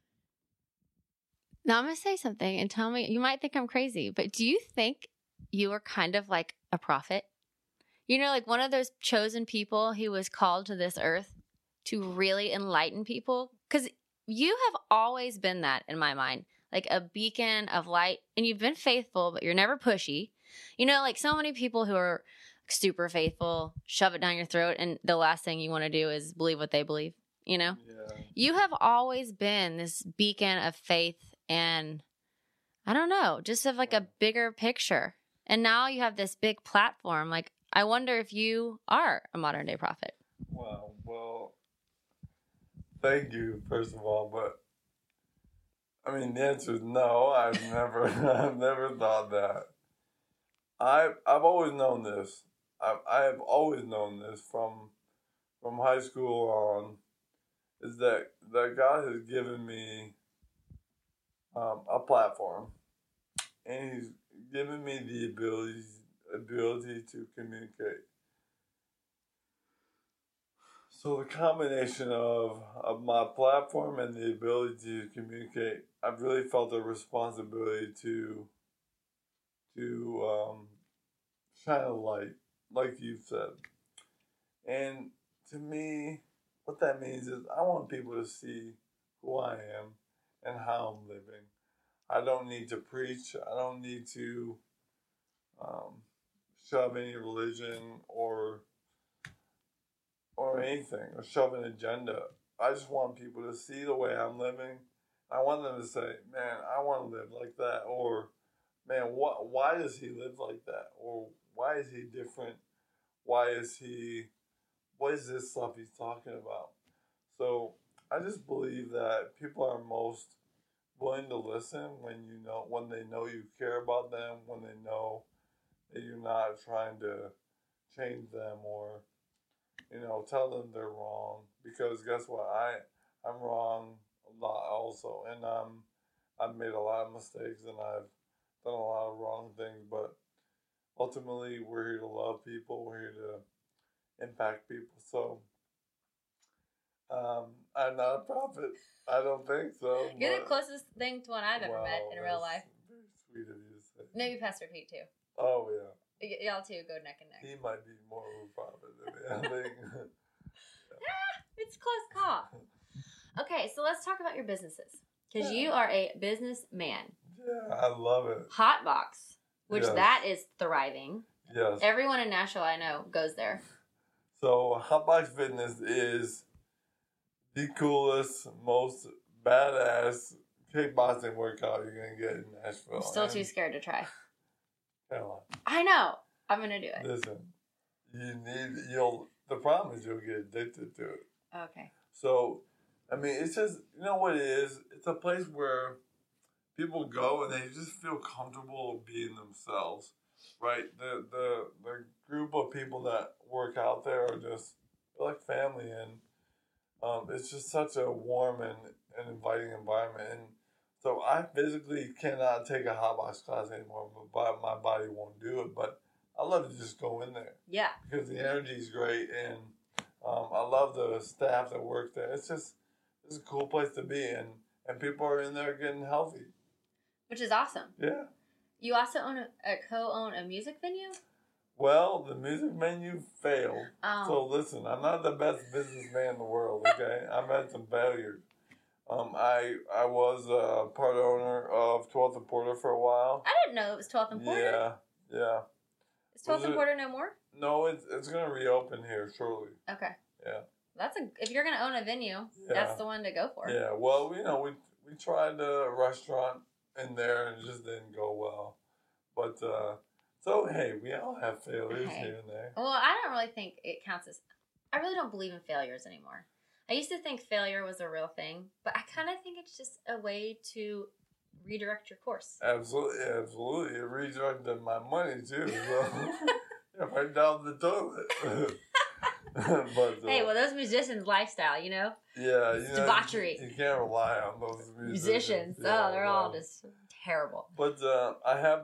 Now I'm going to say something and tell me, you might think I'm crazy, but do you think you were kind of like a prophet? You know, like one of those chosen people who was called to this earth to really enlighten people? Because you have always been that in my mind, like a beacon of light, and you've been faithful, but you're never pushy. You know, like so many people who are super faithful, shove it down your throat, and the last thing you want to do is believe what they believe, you know? Yeah. You have always been this beacon of faith and, I don't know, just of like a bigger picture. And now you have this big platform. Like, I wonder if you are a modern day prophet. Wow. Well, thank you, first of all, but I mean, the answer is no. I've never thought that. I've always known this. I have always known this from high school on, is that God has given me a platform, and He's given me the ability to communicate. So the combination of my platform and the ability to communicate, I've really felt a responsibility to shine a light, like you've said. And to me, what that means is I want people to see who I am and how I'm living. I don't need to preach. I don't need to shove any religion or anything, or shove an agenda. I just want people to see the way I'm living. I want them to say, man, I want to live like that. Or, man, why does he live like that? Or why is he different? What is this stuff he's talking about? So I just believe that people are most willing to listen when they know you care about them, when they know that you're not trying to change them or, tell them they're wrong. Because guess what? I'm wrong a lot also, and I've made a lot of mistakes, and I've done a lot of wrong things. But ultimately, we're here to love people. We're here to impact people. So I'm not a prophet. I don't think so. You're the closest thing to one I've ever met in real life. Very sweet of you to say. Maybe Pastor Pete too. Oh yeah. Y'all two go neck and neck. He might be more of a prophet than me, I think. It's a close call. Okay, so let's talk about your businesses. Because you are a businessman. Yeah, I love it. Hotbox, which Yes. that is thriving. Yes. Everyone in Nashville I know goes there. So Hotbox Fitness is the coolest, most badass kickboxing workout you're gonna get in Nashville. I'm still too scared to try. Come on. I know. I'm gonna do it. Listen, the problem is you'll get addicted to it. Okay. So, I mean, it's just, you know what it is? It's a place where people go and they just feel comfortable being themselves, right? The group of people that work out there are just like family, and it's just such a warm and inviting environment. And So I physically cannot take a hotbox class anymore. My body won't do it. But I love to just go in there Yeah. because the energy is great, and I love the staff that work there. It's a cool place to be, and people are in there getting healthy. Which is awesome. Yeah. You also co-own a music venue? Well, the music venue failed. Oh. So listen, I'm not the best businessman in the world, okay? I've had some failures. I was part owner of 12th and Porter for a while. I didn't know it was 12th and Porter. Yeah. Is 12th and Porter no more? No, it's going to reopen here shortly. Okay. Yeah. If you're going to own a venue, that's the one to go for. Yeah, well, we tried a restaurant in there and it just didn't go well. But, so, hey, we all have failures here and there. Well, I don't really think it counts as... I really don't believe in failures anymore. I used to think failure was a real thing, but I kind of think it's just a way to redirect your course. Absolutely. It redirected my money, too. So, right down the toilet. But, hey, well, those musicians' lifestyle, you know? Yeah, it's debauchery. You can't rely on those musicians. Yeah, they're all just terrible. But I have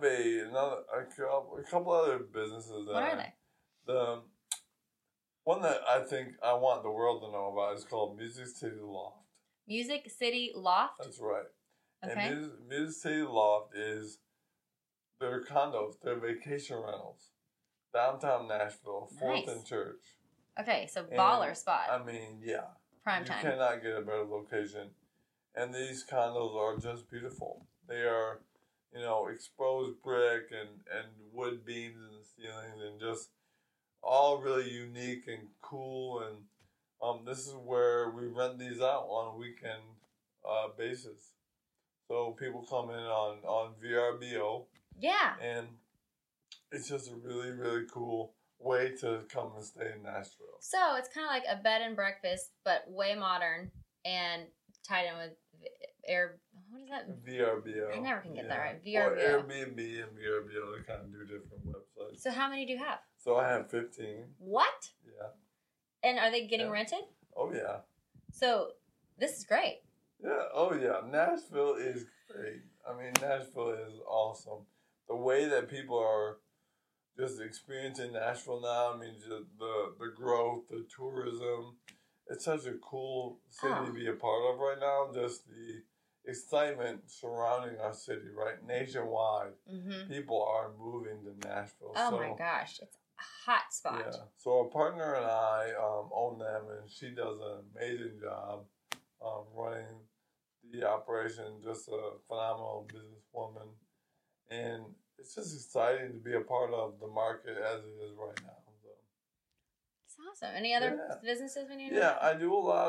a couple other businesses. What are they? The one that I think I want the world to know about is called Music City Loft. Music City Loft? That's right. Okay. And Music City Loft is their condos, their vacation rentals, downtown Nashville, 4th and Church. Okay, so baller spot. I mean, yeah. Prime time. You cannot get a better location. And these condos are just beautiful. They are, exposed brick and wood beams in the ceilings and just all really unique and cool. And this is where we rent these out on a weekend basis. So people come in on VRBO. Yeah. And it's just a really, really cool way to come and stay in Nashville. So it's kind of like a bed and breakfast, but way modern and tied in with what is that? VRBO. I never can get that right. VRBO. Or Airbnb and VRBO, they kind of do different websites. So how many do you have? So I have 15. What? Yeah. And are they getting rented? Oh, yeah. So this is great. Yeah. Oh, yeah. Nashville is great. I mean, Nashville is awesome. The way that people are just experiencing Nashville now, I mean, just the growth, the tourism. It's such a cool city to be a part of right now. Just the excitement surrounding our city, right? Nationwide, people are moving to Nashville. Oh, my gosh. It's a hot spot. Yeah. So our partner and I own them, and she does an amazing job running the operation. Just a phenomenal businesswoman. And it's just exciting to be a part of the market as it is right now. So. It's awesome. Any other businesses we need to know? Yeah, I do a lot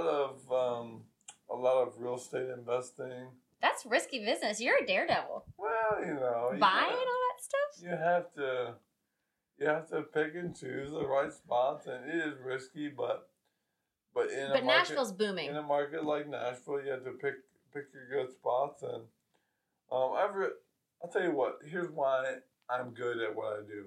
of real estate investing. That's risky business. You're a daredevil. Well, buying all that stuff. You have to pick and choose the right spots, and it is risky, but Nashville's booming. In a market like Nashville, you have to pick your good spots, and I'll tell you what. Here's why I'm good at what I do.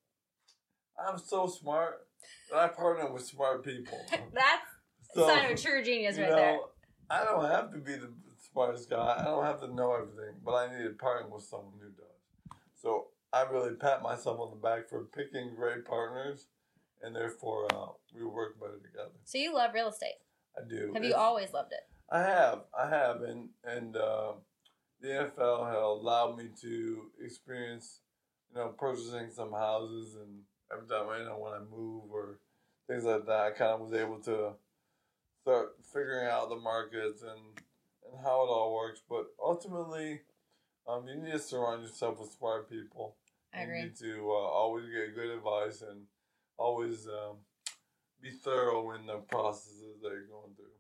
I'm so smart that I partner with smart people. That's a sign of a true genius right there. I don't have to be the smartest guy. I don't have to know everything, but I need to partner with someone who does. So I really pat myself on the back for picking great partners, and therefore we work better together. So you love real estate? I do. Have you always loved it? I have, and the NFL has allowed me to experience, purchasing some houses, and every time when I move or things like that, I kind of was able to start figuring out the markets and how it all works. But ultimately, you need to surround yourself with smart people. I agree. You need to always get good advice and always be thorough in the processes that you're going through.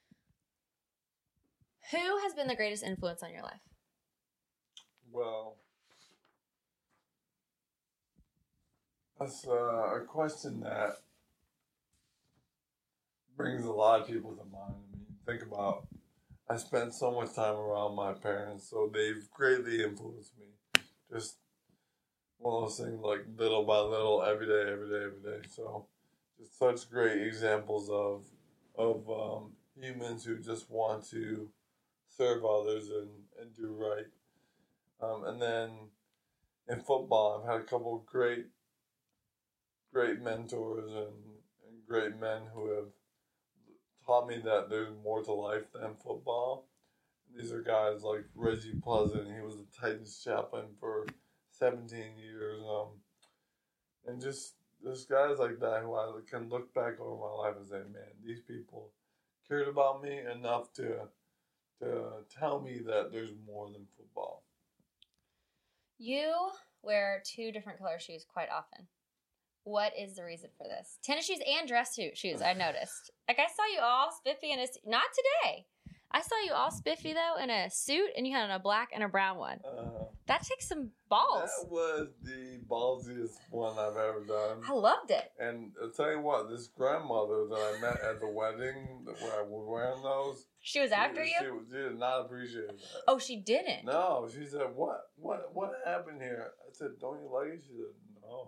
Who has been the greatest influence on your life? Well, that's a question that brings a lot of people to mind. I mean, think about, I spent so much time around my parents, so they've greatly influenced me. Just one of those things, like little by little, every day. So, just such great examples of humans who just want to serve others and do right. And then in football, I've had a couple of great mentors and great men who have taught me that there's more to life than football. These are guys like Reggie Pleasant. He was the Titans chaplain for 17 years. And just there's guys like that who I can look back over my life and say, man, these people cared about me enough to tell me that there's more than football. You wear 2 different color shoes quite often. What is the reason for this? Tennis shoes and dress shoes, I noticed. Like, I saw you all spiffy in a... Not today. I saw you all spiffy, though, in a suit, and you had on a black and a brown one. That takes some balls. That was the ballsiest one I've ever done. I loved it. And I'll tell you what, this grandmother that I met at the wedding, where I was wearing those... She was after you? She did not appreciate that. Oh, she didn't? No, she said, what happened here? I said, don't you like it? She said, no.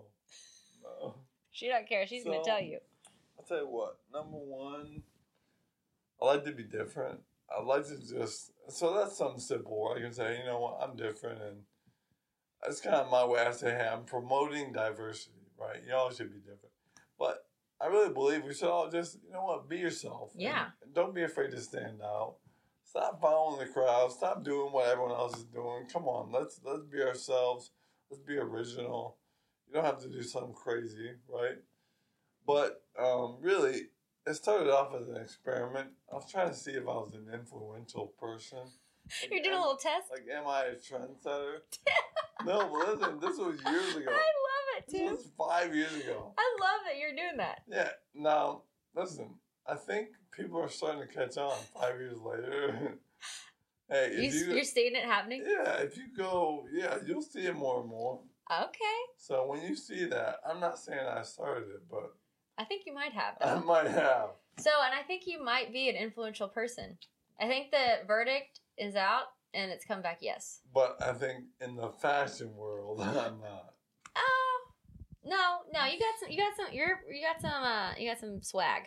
She don't care. She's going to tell you. I'll tell you what. Number one, I like to be different. I like to so that's something simple where I can say, you know what, I'm different. And that's kind of my way. I say, hey, I'm promoting diversity, right? You all should be different. But I really believe we should all just, you know what, be yourself. Yeah. And don't be afraid to stand out. Stop following the crowd. Stop doing what everyone else is doing. Come on, let's be ourselves. Let's be original. You don't have to do something crazy, right? But really, it started off as an experiment. I was trying to see if I was an influential person. You're doing a little test? Like, am I a trendsetter? No, but listen, this was years ago. I love it, too. This was 5 years ago. I love that you're doing that. Yeah. Now, listen, I think people are starting to catch on 5 years later. Hey, you're seeing it happening? Yeah, if you go, you'll see it more and more. Okay. So when you see that, I'm not saying I started it, but... I think you might have, though. I might have. So, and I think you might be an influential person. I think the verdict is out, and it's come back yes. But I think in the fashion world, I'm not. Oh, no, you got some swag.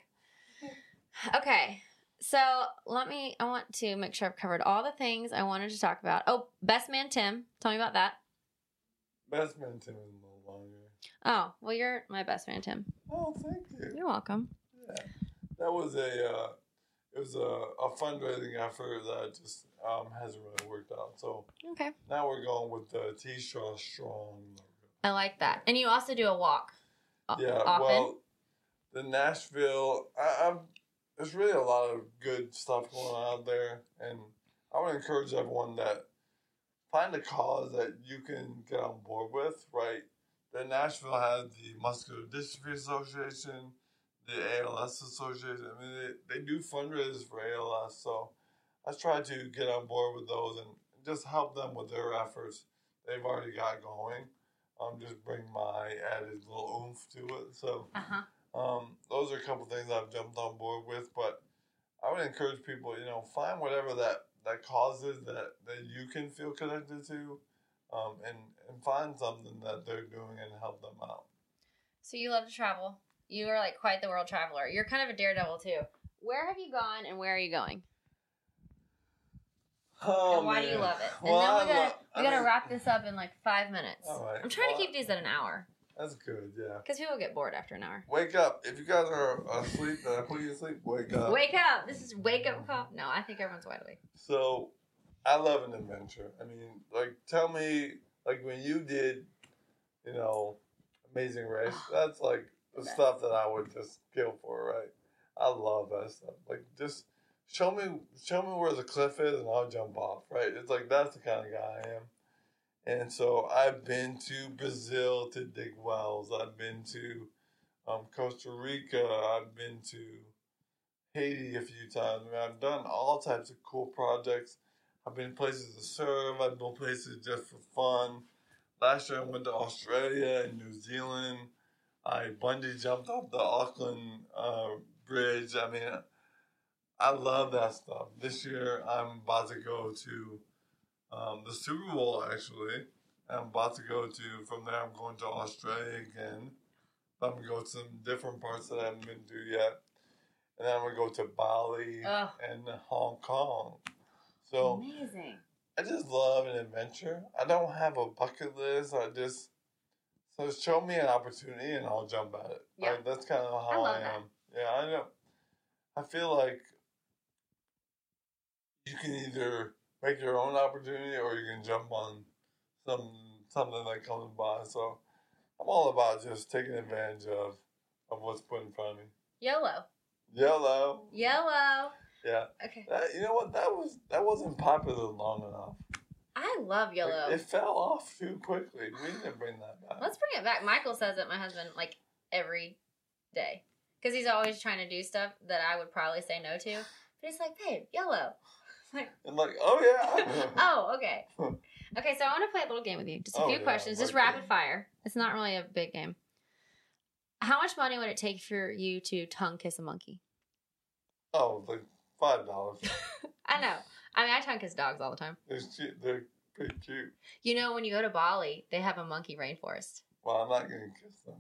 Okay, so I want to make sure I've covered all the things I wanted to talk about. Oh, Best Man Tim, tell me about that. Best Man Tim is no longer. Oh, well, you're my best man, Tim. Oh, thank you. You're welcome. Yeah, that was it was a fundraising effort that just hasn't really worked out. So okay, now we're going with the T-Shaw Strong logo. I like that, and you also do a walk. Yeah, often. Well, the Nashville, there's really a lot of good stuff going on out there, and I would encourage everyone that find a cause that you can get on board with, right? The Nashville has the Muscular Dystrophy Association, the ALS Association. I mean, they do fundraisers for ALS, so I try to get on board with those and just help them with their efforts they've already got going. Just bring my added little oomph to it. So those are a couple things I've jumped on board with, but I would encourage people, find whatever that cause is that you can feel connected to, and find something that they're doing and help them out. So you love to travel. You are like quite the world traveler. You're kind of a daredevil too. Where have you gone and where are you going? Oh, and why do you love it? And well, then we gotta wrap this up in like 5 minutes. All right. I'm trying to keep these at an hour. That's good, yeah. Because people get bored after an hour. Wake up. If you guys are asleep, did I put you to sleep? Wake up. Wake up. This is wake up call. No, I think everyone's wide awake. So, I love an adventure. I mean, tell me, when you did, Amazing Race, that's the stuff that I would just kill for, right? I love that stuff. Just show me where the cliff is and I'll jump off, right? It's that's the kind of guy I am. And so I've been to Brazil to dig wells. I've been to Costa Rica. I've been to Haiti a few times. I mean, I've done all types of cool projects. I've been places to serve. I've been places just for fun. Last year I went to Australia and New Zealand. I bungee jumped off the Auckland Bridge. I mean, I love that stuff. This year I'm about to go to the Super Bowl, actually. I'm about to from there I'm going to Australia again. I'm going to go to some different parts that I haven't been to yet. And then I'm going to go to Bali and Hong Kong. So amazing. I just love an adventure. I don't have a bucket list. So show me an opportunity and I'll jump at it. Yeah. Like, that's kind of how I am. Yeah, I know. I feel like you can either make your own opportunity or you can jump on something that comes by. So I'm all about just taking advantage of what's put in front of me. YOLO. YOLO. YOLO. Yeah. Okay. You know what? That wasn't popular long enough. I love YOLO. It fell off too quickly. We need to bring that back. Let's bring it back. Michael says it, my husband, like every day. Because he's always trying to do stuff that I would probably say no to. But he's like, babe, YOLO. And like, oh yeah. Oh, okay. Okay, so I want to play a little game with you. Just a few questions. Just rapid fire. It's not really a big game. How much money would it take for you to tongue kiss a monkey? Oh, like $5. I know. I mean, I tongue kiss dogs all the time. They're pretty cute. You know, when you go to Bali, they have a monkey rainforest. Well, I'm not going to kiss them.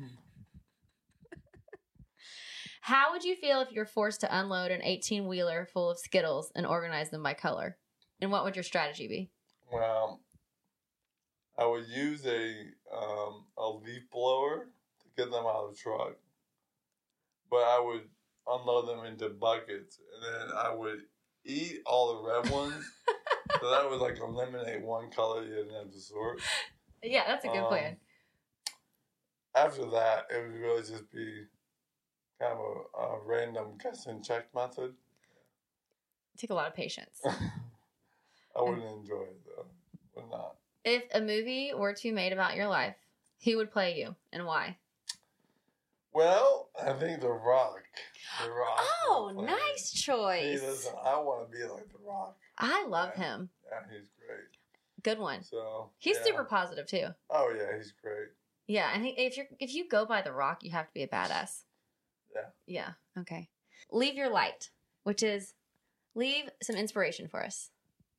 How would you feel if you're forced to unload an 18-wheeler full of Skittles and organize them by color? And what would your strategy be? Well, I would use a leaf blower to get them out of the truck. But I would unload them into buckets. And then I would eat all the red ones. So that would like eliminate one color you didn't have to sort. Yeah, that's a good plan. After that, it would really just be kind of a random guess and check method. Take a lot of patience. I wouldn't enjoy it though. Would not. If a movie were to be made about your life, who would play you and why? Well, I think The Rock. The Rock. Oh, nice choice. Hey, listen, I want to be like The Rock. I love him. Yeah, he's great. Good one. So he's super positive too. Oh yeah, he's great. Yeah, and if you go by The Rock, you have to be a badass. Yeah. Yeah. Okay. Leave your light, which is leave some inspiration for us.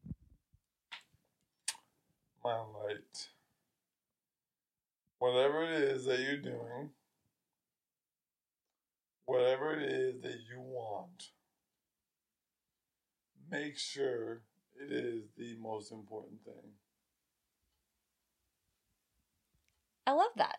My light. Whatever it is that you're doing, whatever it is that you want, make sure it is the most important thing. I love that.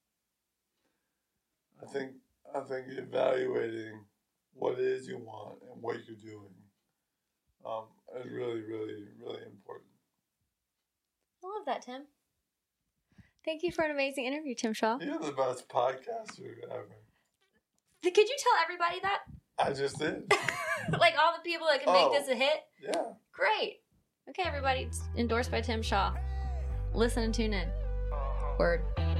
I think evaluating what it is you want and what you're doing is really, really, really important. I love that, Tim. Thank you for an amazing interview, Tim Shaw. You're the best podcaster ever. Could you tell everybody that? I just did. Like all the people that can make this a hit? Yeah. Great. Okay, everybody. It's endorsed by Tim Shaw. Listen and tune in. Word.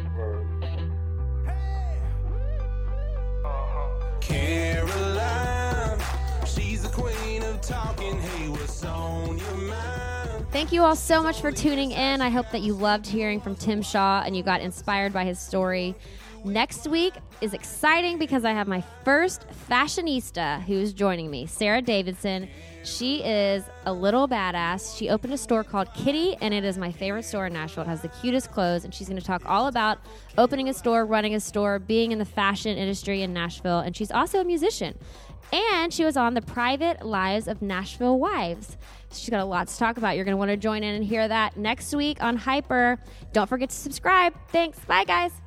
Caroline, she's the queen of talking. Hey, what's on your mind? Thank you all so much for tuning in. I hope that you loved hearing from Tim Shaw and you got inspired by his story. Next week is exciting because I have my first fashionista who's joining me, Sarah Davidson. She is a little badass. She opened a store called Kitty, and it is my favorite store in Nashville. It has the cutest clothes, and she's going to talk all about opening a store, running a store, being in the fashion industry in Nashville, and she's also a musician. And she was on the Private Lives of Nashville Wives. She's got a lot to talk about. You're going to want to join in and hear that next week on Hyper. Don't forget to subscribe. Thanks. Bye, guys.